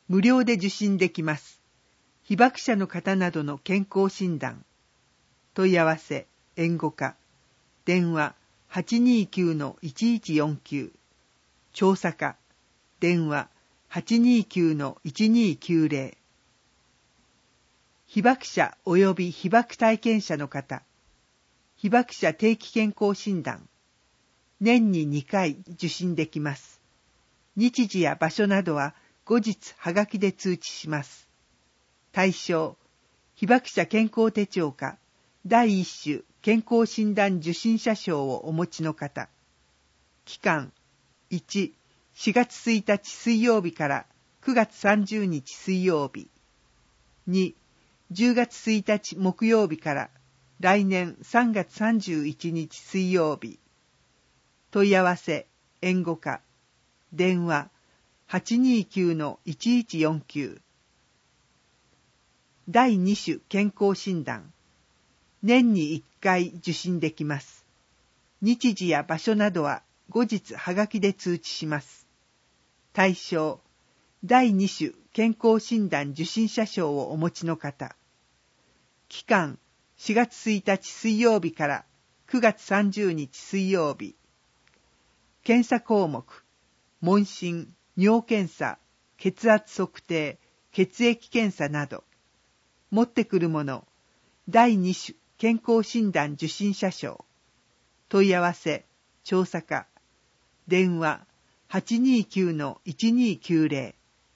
無料で受診できます。被爆者の方などの健康診断。問い合わせ、援護課。電話 829-1149。調査課。電話 829-1290。被爆者及び被爆体験者の方。被爆者定期健康診断。年に2回受診できます。日時や場所などは後日はがきで通知します。対象、被爆者健康手帳か第1種健康診断受診者証をお持ちの方。期間、1、4月1日水曜日から9月30日水曜日。2、10月1日木曜日から来年3月31日水曜日。問い合わせ、援護課。電話 829-1149。第2種健康診断。年に1回受診できます。日時や場所などは後日はがきで通知します。対象、第2種健康診断受診者証をお持ちの方。期間、4月1日水曜日から9月30日水曜日。検査項目、問診、尿検査、血圧測定、血液検査など。持ってくるもの、第2種健康診断受診者証。問い合わせ、調査課。電話 829-1290。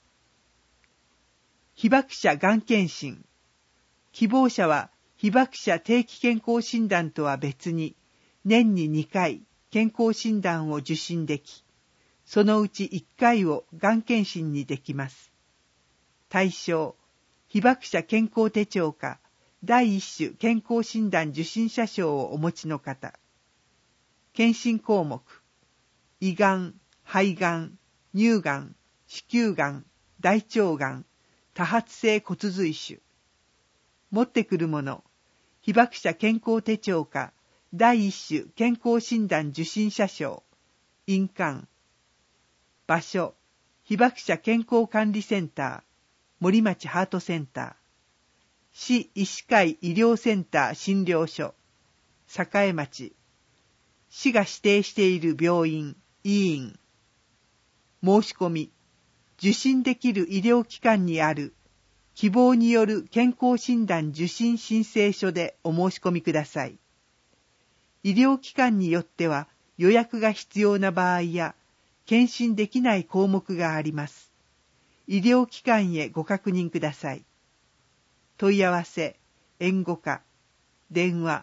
被爆者がん検診。希望者は被爆者定期健康診断とは別に年に2回健康診断を受診でき、そのうち1回をがん検診にできます。対象、被爆者健康手帳か第1種健康診断受診者証をお持ちの方。検診項目、胃がん、肺がん、乳がん、子宮がん、大腸がん、多発性骨髄腫。持ってくるもの、被爆者健康手帳か第1種健康診断受診者証、印鑑。場所、被爆者健康管理センター、森町ハートセンター。市医師会医療センター診療所、栄町。市が指定している病院、医院。申し込み、受診できる医療機関にある希望による健康診断受診申請書でお申し込みください。医療機関によっては予約が必要な場合や、検診できない項目があります。医療機関へご確認ください。問い合わせ、援護課。電話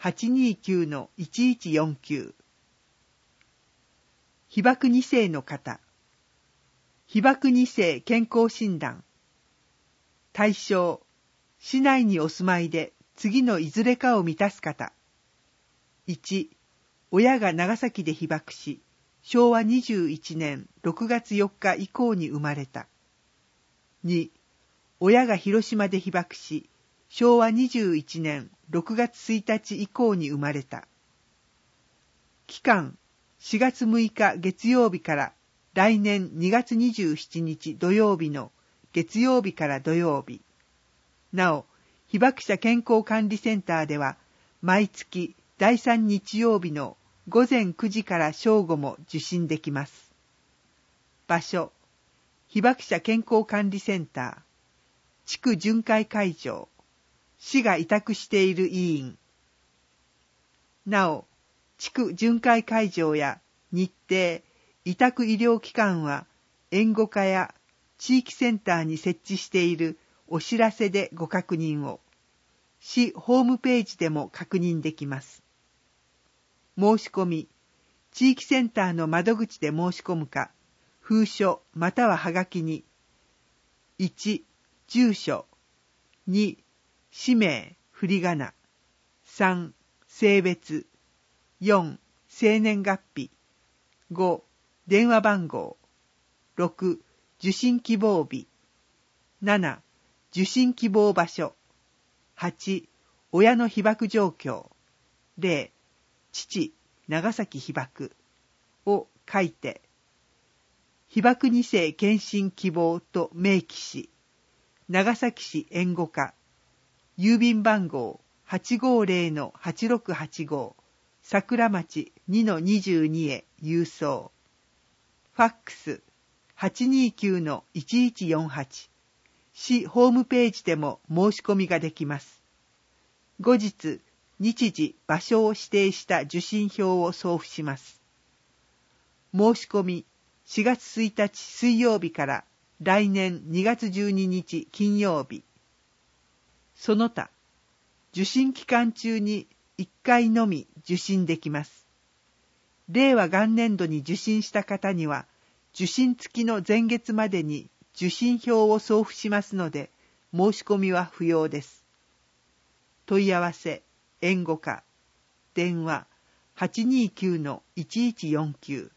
829-1149。被爆2世の方。被爆2世健康診断。対象、市内にお住まいで次のいずれかを満たす方。1、親が長崎で被爆し、昭和21年6月4日以降に生まれた。2、親が広島で被爆し、昭和21年6月1日以降に生まれた。期間、4月6日月曜日から来年2月27日土曜日の月曜日から土曜日。なお、被爆者健康管理センターでは、毎月第3日曜日の午前9時から正午も受診できます。場所、被爆者健康管理センター、地区巡回会場、市が委託している医院。なお、地区巡回会場や日程、委託医療機関は、援護課や地域センターに設置しているお知らせでご確認を。市ホームページでも確認できます。申し込み、地域センターの窓口で申し込むか、封書またははがきに、1、住所、2、氏名、振り仮名、3、性別、4、生年月日、5、電話番号、6、受診希望日、7、受診希望場所、8、親の被爆状況、0、父、長崎被爆を書いて、 被爆2世献身希望と明記し、長崎市援護課、郵便番号 850-8685、桜町 2-22 へ郵送。ファックス 829-1148。市ホームページでも申し込みができます。後日、日時、場所を指定した受信票を送付します。申し込み、4月1日水曜日から来年2月12日金曜日。その他、受信期間中に1回のみ受信できます。令和元年度に受信した方には、受信付きの前月までに受信票を送付しますので、申し込みは不要です。問い合わせ、援護課、電話 829-1149